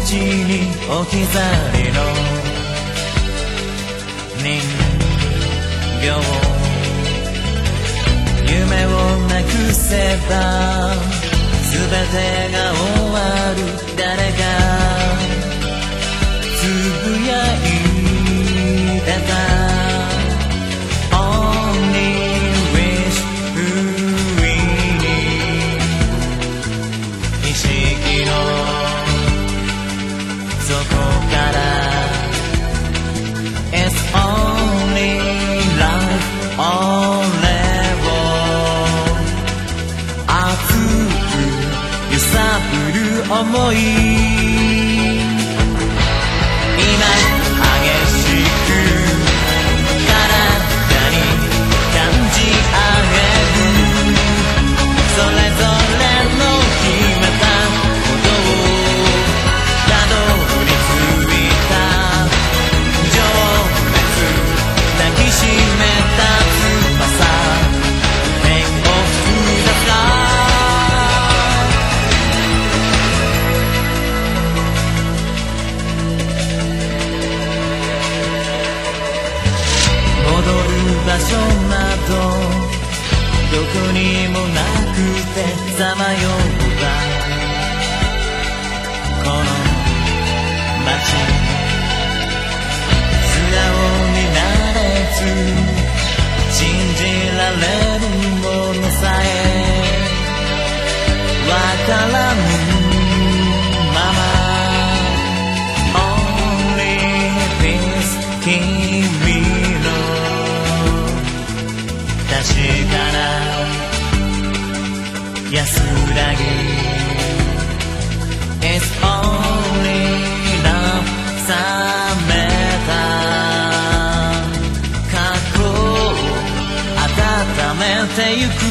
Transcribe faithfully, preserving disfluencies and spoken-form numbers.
ちに置き去りの人形、夢をなくせば全てが終わる。誰がつぶやいてた Only wish we need 意識の底から It's only life only熱く揺さぶる想い、今激しく体に感じ合える。それぞれの決めたことをたどり着いた。情熱抱きしめた翼、天を吹き出すか。場所などどこにもなくてさまようだこの街、素直になれず信じられるものさえわからぬまま Only peace 君の確かな安らぎ It's only love 冷めた過去を温めてゆく